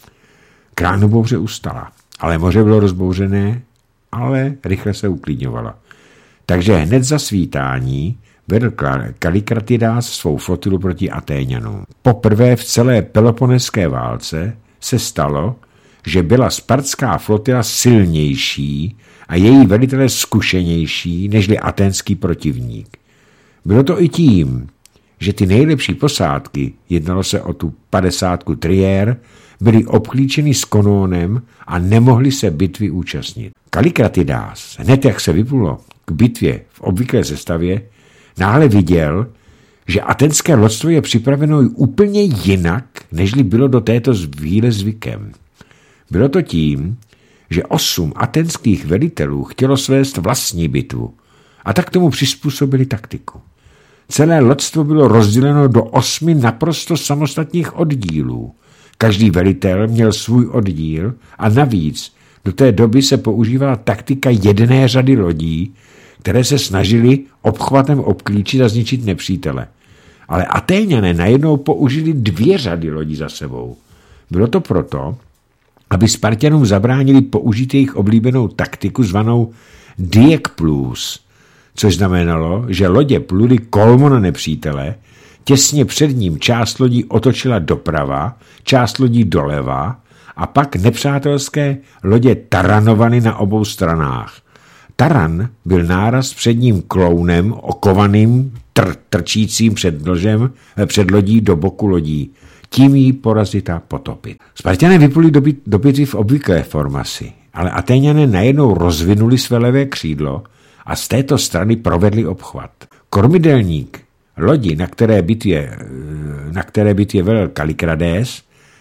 K ránu bouře ustala, ale moře bylo rozbouřené, ale rychle se uklidňovala. Takže hned za svítání vedl Kalikratidas svou flotilu proti Atéňanům. Poprvé v celé Peloponéské válce se stalo, že byla spartská flotila silnější a její velitelé zkušenější nežli aténský protivník. Bylo to i tím, že ty nejlepší posádky, jednalo se o tu padesátku triér, byly obklíčeny s Konónem a nemohli se bitvy účastnit. Kalikratidas, hned jak se vyplulo k bitvě v obvyklé sestavě, náhle viděl, že aténské loďstvo je připraveno úplně jinak, nežli bylo do této chvíle zvykem. Bylo to tím, že osm aténských velitelů chtělo svést vlastní bitvu a tak tomu přizpůsobili taktiku. Celé loďstvo bylo rozděleno do osmi naprosto samostatných oddílů. Každý velitel měl svůj oddíl a navíc do té doby se používala taktika jedné řady lodí, které se snažili obchvatem obklíčit a zničit nepřítele. Ale Atéňané najednou použili dvě řady lodí za sebou. Bylo to proto, aby Spartanům zabránili použít jejich oblíbenou taktiku zvanou diekplus, což znamenalo, že lodě pluly kolmo na nepřítele, těsně před ním část lodí otočila doprava, část lodí doleva a pak nepřátelské lodě taranovaly na obou stranách. Taran byl náraz předním klounem okovaným tr- trčícím před, ložem, před lodí do boku lodí. Tím jí porazit a potopit. Spartané vypluli do, bit, do bitvy v obvyklé formaci, ale Atéňané najednou rozvinuli své levé křídlo a z této strany provedli obchvat. Kormidelník lodi, na které bitvě, na které bitvě velel Kalikrades,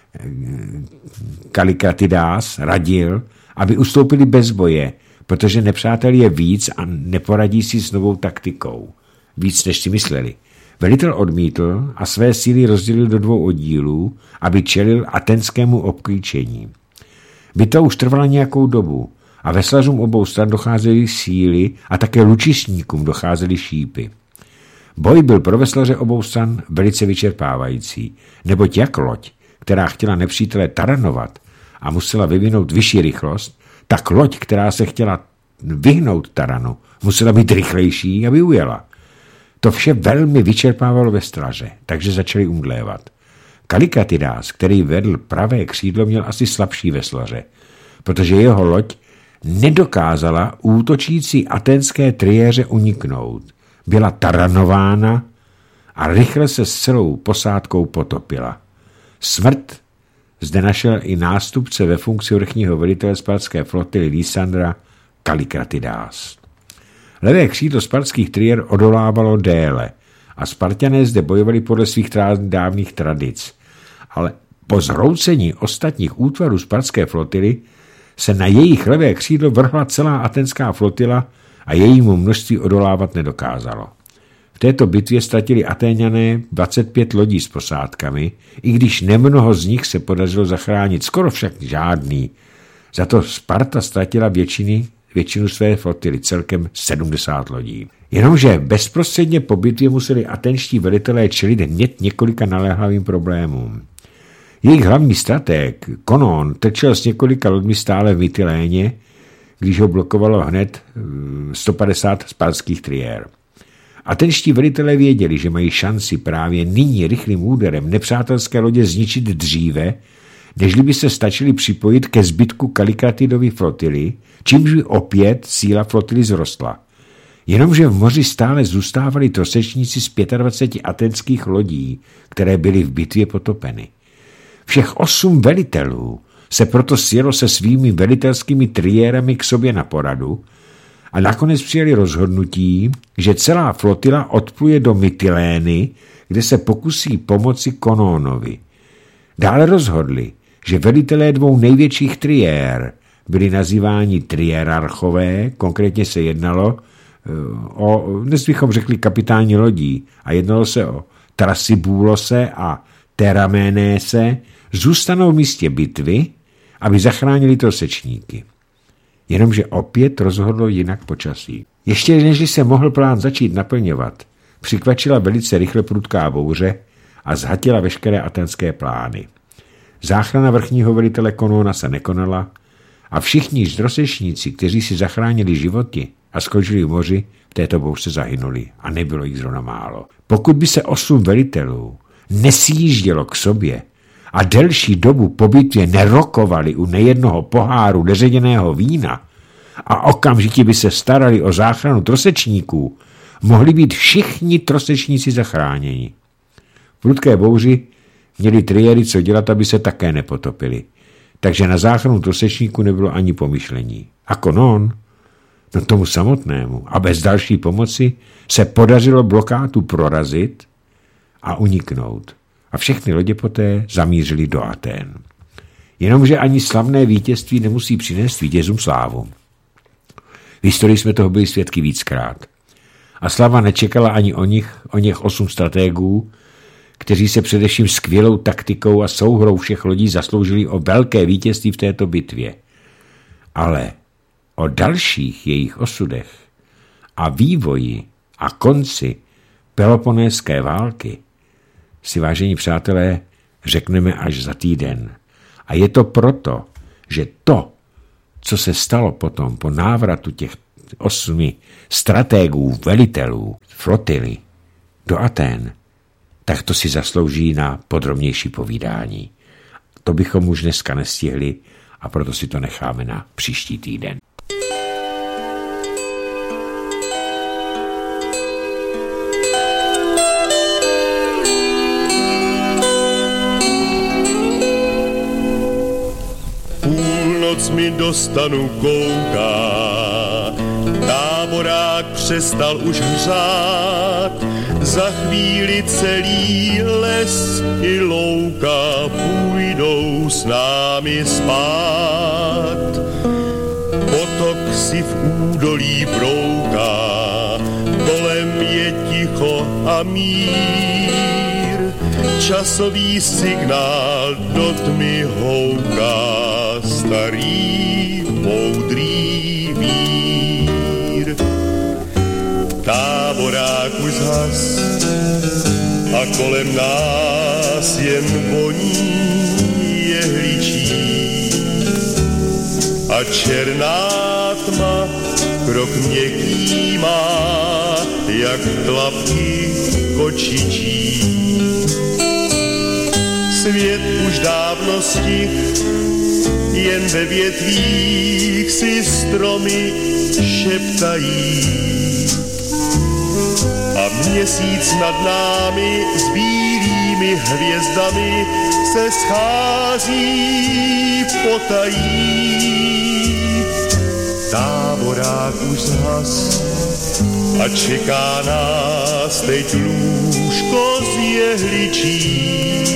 Kalikratidas radil, aby ustoupili bez boje, protože nepřátel je víc a neporadí si s novou taktikou. Víc, než si mysleli. Velitel odmítl a své síly rozdělil do dvou oddílů, aby čelil atenskému obklíčení. Bitva už trvala nějakou dobu a veslařům obou stran docházely síly a také lučišníkům docházely šípy. Boj byl pro veslaře obou stran velice vyčerpávající, neboť jak loď, která chtěla nepřítele taranovat a musela vyvinout vyšší rychlost, tak loď, která se chtěla vyhnout taranu, musela být rychlejší, aby ujela. To vše velmi vyčerpávalo veslaře, takže začali umdlévat. Kalikratidas, který vedl pravé křídlo, měl asi slabší veslaře, protože jeho loď nedokázala útočící aténské triéře uniknout. Byla taranována a rychle se s celou posádkou potopila. Smrt zde našel i nástupce ve funkci vrchního velitele spartské flotily Lysandra Kalikratidas. Levé křídlo spartských triér odolávalo déle a Spartané zde bojovali podle svých dávných tradic, ale po zhroucení ostatních útvarů spartské flotily se na jejich levé křídlo vrhla celá atenská flotila a jejímu množství odolávat nedokázalo. V této bitvě ztratili Atéňané dvacet pět lodí s posádkami, i když nemnoho z nich se podařilo zachránit, skoro však žádný. Za to Sparta ztratila většiny, většinu své flotily, celkem sedmdesát lodí. Jenomže bezprostředně po bitvě museli atenští velitelé čelit hned několika naléhavým problémům. Jejich hlavní stratég, Konón, trčel s několika lodmi stále v Mytiléně, když ho blokovalo hned sto padesát spartských triér. Atenští velitelé věděli, že mají šanci právě nyní rychlým úderem nepřátelské lodě zničit dříve, nežli by se stačili připojit ke zbytku Kalikratidovy flotily, čímž by opět síla flotily zrostla. Jenomže v moři stále zůstávali trosečníci z dvaceti pěti atenských lodí, které byly v bitvě potopeny. Všech osm velitelů se proto sjelo se svými velitelskými triérami k sobě na poradu a nakonec přijali rozhodnutí, že celá flotila odpluje do Mytilény, kde se pokusí pomoci Konónovi. Dále rozhodli, že velitelé dvou největších triér byli nazýváni triérarchové, konkrétně se jednalo o, dnes bychom řekli kapitáni lodí, a jednalo se o Trasybulose a Teramenése, zůstanou v místě bitvy, aby zachránili trosečníky. Jenomže opět rozhodlo jinak počasí. Ještě než se mohl plán začít naplňovat, přikvačila velice rychle prudká bouře a zhatila veškeré aténské plány. Záchrana vrchního velitele Konóna se nekonala a všichni trosečníci, kteří si zachránili životy a skončili v moři, v této bouřce zahynuli a nebylo jich zrovna málo. Pokud by se osm velitelů nesjíždělo k sobě a delší dobu po bitvě nerokovali u nejednoho poháru neředěného vína a okamžitě by se starali o záchranu trosečníků, mohli být všichni trosečníci zachráněni. V prudké bouři měli triéry co dělat, aby se také nepotopili, takže na záchranu trosečníků nebylo ani pomyšlení. A Konón, no tomu samotnému a bez další pomoci se podařilo blokádu prorazit a uniknout. A všechny lodě poté zamířily do Atén. Jenomže ani slavné vítězství nemusí přinést vítězům slávu. V historii jsme toho byli svědky víckrát. A slava nečekala ani o nich, o něch osm stratégů, kteří se především skvělou taktikou a souhrou všech lodí zasloužili o velké vítězství v této bitvě. Ale o dalších jejich osudech a vývoji a konci Peloponéské války si, vážení přátelé, řekneme až za týden. A je to proto, že to, co se stalo potom po návratu těch osmi stratégů, velitelů, flotily do Atén, tak to si zaslouží na podrobnější povídání. To bychom už dneska nestihli a proto si to necháme na příští týden.
Půlnoc mi dostanu kouká, táborák přestal už hřát, za chvíli celý les i louka půjdou s námi spát. Potok si v údolí brouká, kolem je ticho a mír, časový signál do tmy houká, starý moudrý vír. Táborák už zhas a kolem nás jen voní jehličí a černá tma krok měkký má, jak tlapky kočičí. Svět už dávno stih, jen ve větvích si stromy šeptají a měsíc nad námi s bílými hvězdami se schází potají. Táborák už zhas a čeká nás teď lůžko z jehličí.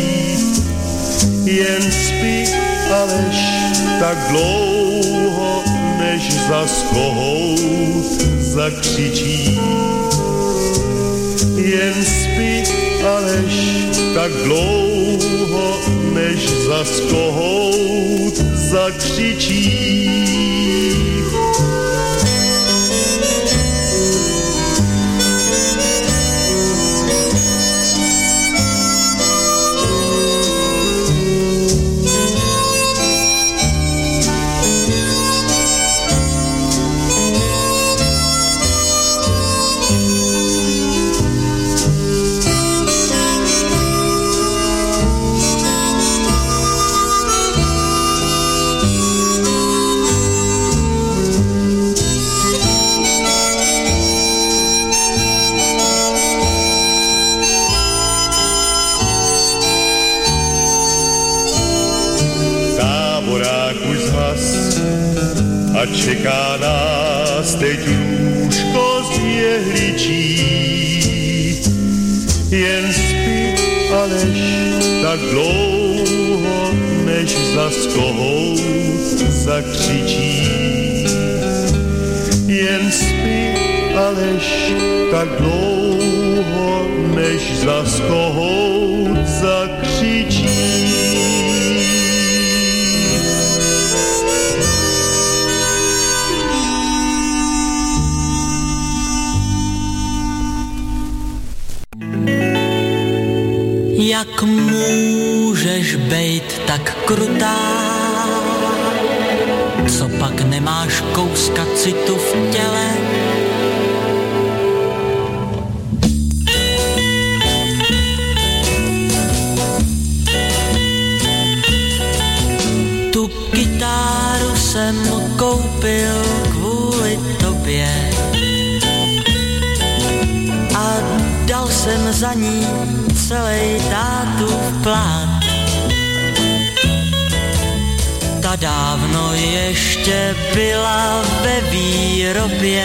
Jen spí, alež tak dlouho, než zas kohout zakřičí. Jen spí, alež tak dlouho, než zas kohout zakřičí. A čeká nás teď lůžko z jehličí. Jen spí, alež tak dlouho, než zas kohout zakřičí. Jen spí, alež tak dlouho, než zas kohout zakřičí.
Jak můžeš bejt tak krutá, co pak nemáš kouska citu v těle? Tu kytáru jsem koupil kvůli tobě a dal jsem za ní celej tátův plát. Ta dávno ještě byla ve výrobě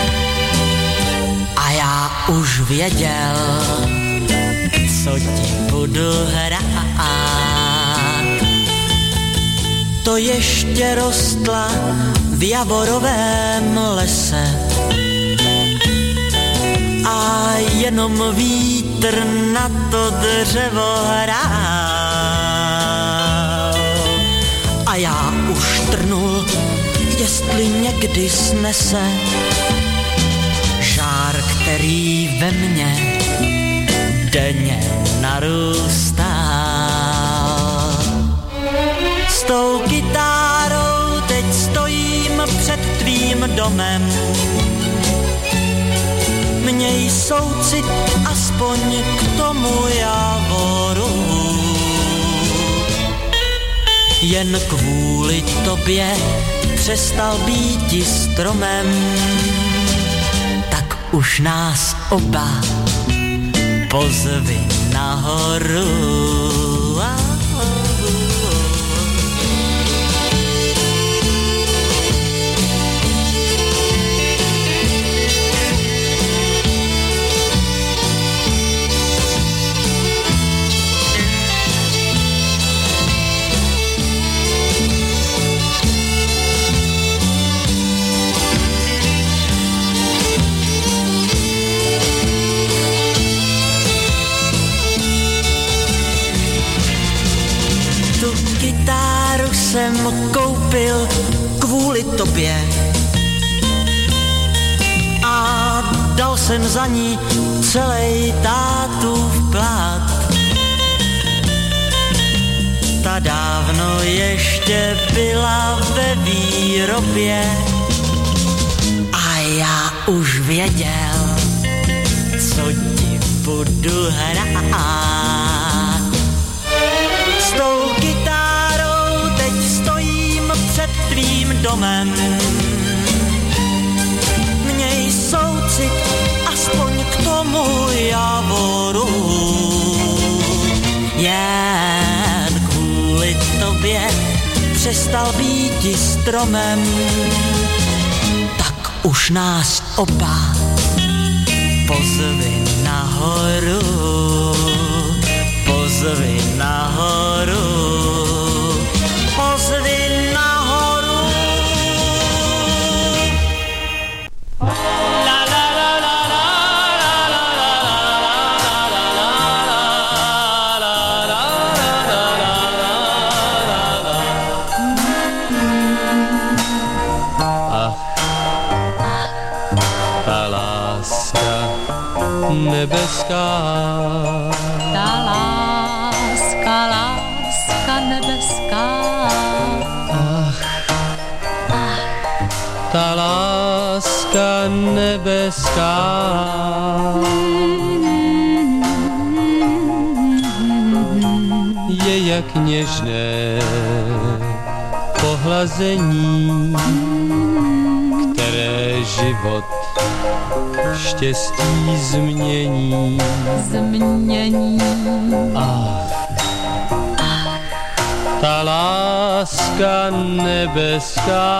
a já už věděl, co ti budu hrát. To ještě rostla v javorovém lese a jenom vítr na to dřevo hrál. A já už trnul, jestli někdy snese žár, který ve mně denně narůstá. S tou kytárou teď stojím před tvým domem. Měj soucit aspoň k tomu javoru. Jen kvůli tobě přestal býti stromem, tak už nás oba pozvi nahoru. Kytáru jsem koupil kvůli tobě a dal jsem za ní celej tátův plát. Ta dávno ještě byla ve výrobě a já už věděl, co ti budu hrát. S tou kytárou teď stojím před tvým domem. Měj soucit aspoň k tomu javoru. Jen kvůli tobě přestal býti stromem, tak už nás oba pozvi nahoru. Pozvi nahoru, pozvi nahoru. La la la la la la la
Ach, ta láska nebeská.
Ta láska, láska nebeská.
Ach, ta láska nebeská. Je jak něžné pohlazení, které život štěstí změní.
Změní.
Ach, ta láska nebeská.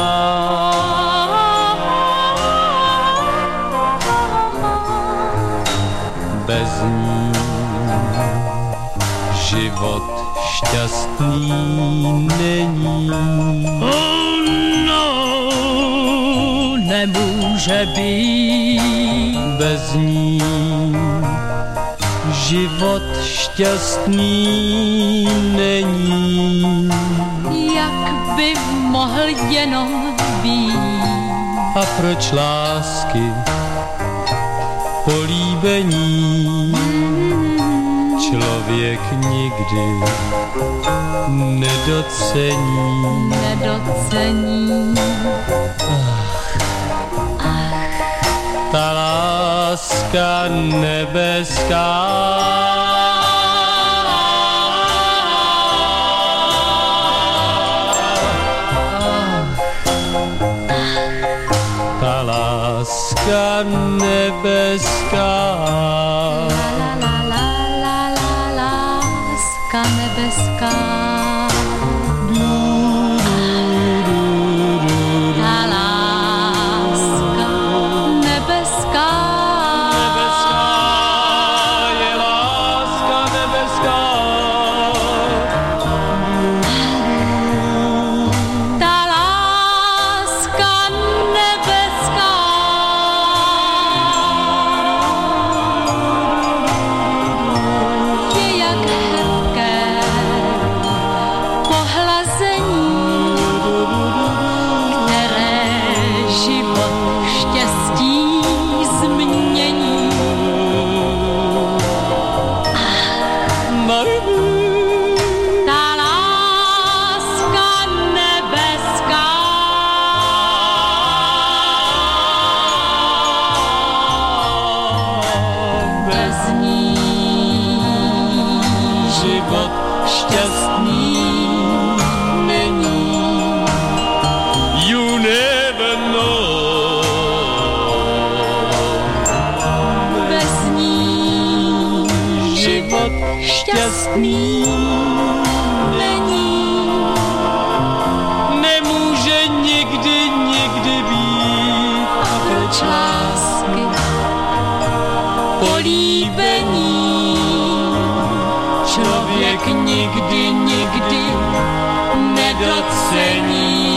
Bez ní život šťastný není.
Oh no, nemůže být.
Bez ní život šťastný není.
Jak by mohl jenom být?
A proč lásky políbení člověk nikdy nedocení.
Nedocení.
Ta láska nebeská ta láska nebeská
La la la la la láska nebeská. Ta láska nebeská.
nebeská je láska nebeská.
Ta láska nebeská. Je jak hebké pohlazení, které život štěstí změní. Ta láska nebeská. Bez ní život šťastný není.
You never know.
Bez ní život šťastný není.
Nemůže nikdy, nikdy být.
A proč lásky políbení člověk nikdy, nikdy nedocení.